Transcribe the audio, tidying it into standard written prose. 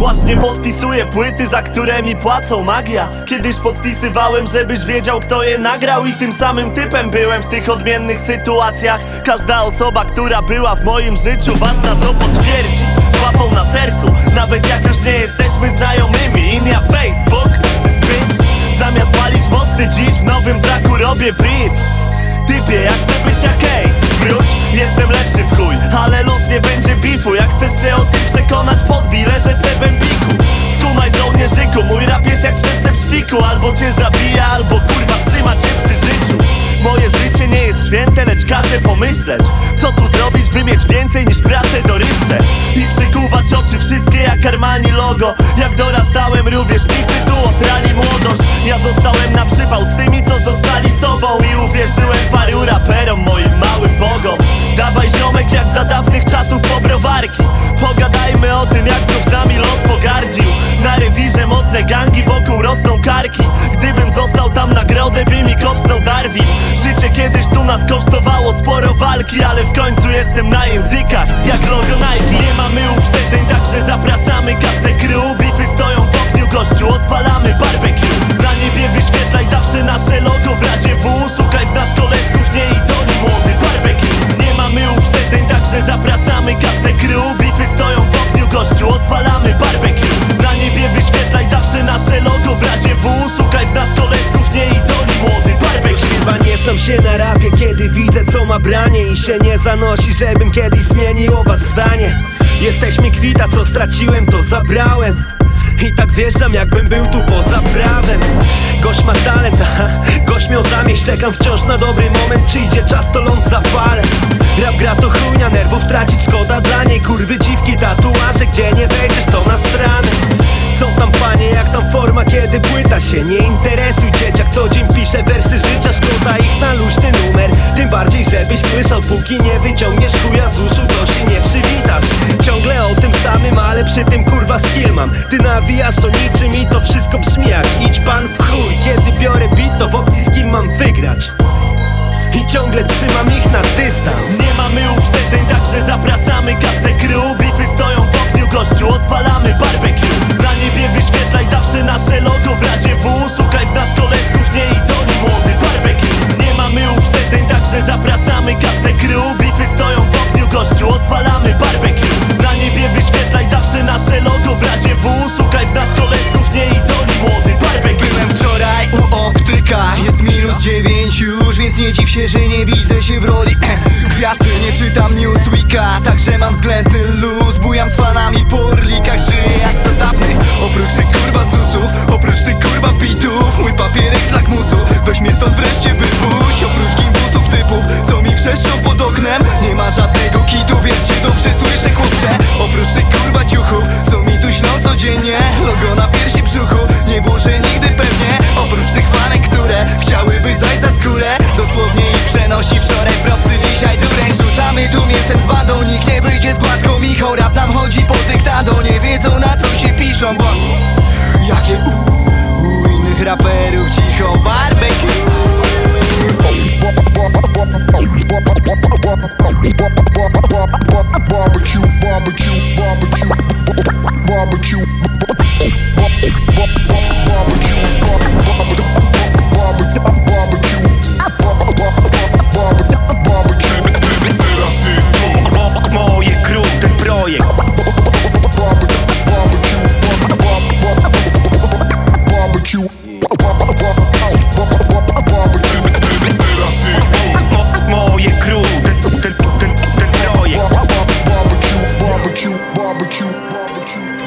Właśnie podpisuję płyty, za które mi płacą magia. Kiedyś podpisywałem, żebyś wiedział, kto je nagrał. I tym samym typem byłem w tych odmiennych sytuacjach. Każda osoba, która była w moim życiu, ważna to potwierdzi. Z łapą na sercu, nawet jak już nie jesteśmy znajomymi. In your Facebook, bitch. Zamiast palić mosty dziś w nowym traku robię bridge. Typie, ja chcę być jak Ace. Wróć, jestem lepszy w chuj, ale luz nie będzie bifu. Jak chcesz się o tym przekonać, podbij, leżę se w empiku. Skumaj żołnierzyku, mój rap jest jak przeszczep szpiku. Albo cię zabija, albo kurwa trzyma cię przy życiu. Moje życie nie jest święte, lecz każę pomyśleć, co tu zrobić, by mieć więcej niż pracę dorywcze. I przykuwać oczy wszystkie jak Armani logo. Jak dorastałem, rówieśnicy tu osrali młodość. Ja zostałem na przypał z tymi, co zostali sobą. I uwierzyłem paru raperom, moim małym bogom. Dawaj ziomek jak za dawnych czasów po browarki. Pogadajmy o tym, jak znów nami los pogardził. Na rewirze modne gangi, wokół rosną karki. Gdybym został tam, nagrodę by mi kopsnął Darwin. Życie kiedyś tu nas kosztowało sporo walki, ale w końcu jestem na językach jak logo Nike. Nie mamy uprzedzeń, także zapraszamy każde crew. Bify stoją w ogniu, gościu, odpalamy barbecue. Na niebie wyświetlaj zawsze nasze logo, w razie W szukaj w nas koleżków, nie idoli, młody barbecue. Nie mamy uprzedzeń, także zapraszamy każde crew. Bify stoją w ogniu, gościu, odpalamy barbecue. Na niebie wyświetlaj zawsze nasze logo, w razie W szukaj w nas koleżków, nie idoli, młody barbecue. Chyba nie znam się na rapie, kiedy widzę co ma branie. I się nie zanosi, żebym kiedyś zmienił o was zdanie. Jesteś mi kwita, co straciłem, to zabrałem. I tak wjeżdżam, jakbym był tu poza prawem. Gość ma talent, aha, gość miał zamieść. Czekam wciąż na dobry moment, przyjdzie czas, to ląd zapalę. Rap gra to chujnia, nerwów tracić szkoda dla niej. Kurwy, dziwki, tatuaże, gdzie nie wejdziesz to nasrane. Co tam panie, jak tam forma, kiedy płyta się nie interesuj. Dzieciak co dzień pisze wersy życia, szkoda ich na luźny numer. Tym bardziej, żebyś słyszał, póki nie wyciągniesz chuja z uszu, to się nie przywitasz. Ciągle o tym samym, ale przy tym kurwa skill mam. Ty nawijasz o niczym i to wszystko brzmi jak idź pan w chuj. Kiedy biorę beat, to w opcji z kim mam wygrać. I ciągle trzymam ich na dystans. Nie mamy uprzedzeń, także zapraszamy każde crew. Bify stoją w ogniu, gościu, odpalamy barbecue. Na niebie wyświetlaj zawsze nasze logo, w razie W szukaj w nas koleżków, nie idoli, młody barbecue. Nie mamy uprzedzeń, także zapraszamy każde crew. Bify stoją w ogniu, gościu, odpalamy barbecue. Na niebie wyświetlaj zawsze nasze logo, w razie W szukaj w nas koleżków, nie idoli, młody barbecue. Byłem wczoraj u optyka, jest -9 już, więc nie dziw się, że nie widzę się w roli gwiazdy. Nie czytam Newsweeka, także mam względny luz. Bujam z fanami po orlikach, żyję jak za dawnych. Oprócz tych kurwa zusów, oprócz tych kurwa bitów, mój papierek z lakmusu, weź mnie stąd wreszcie wypuść. Oprócz gimbusów typów, co mi wrzeszczą pod oknem, nie ma żadnego kitu, więc cię dobrze słyszę, chłopcze. Oprócz tych kurwa ciuchów, co mi tu śnią codziennie, logo na piersi, brzuchu, nie włożę nigdy pewnie. Oprócz tych fanek, które chciałyby zajść za skórę, dosłownie ich przenosi wczoraj propsy, dzisiaj dureń. Rzucamy tu mięsem z bandą, nikt nie wyjdzie z gładką Michał, rap nam chodzi po dyktando, nie wiedzą na co się piszą, bo jakie u innych raperów cicho barbecue. Moje crew, ten projekt. Moje crew, ten projekt. Barbecue.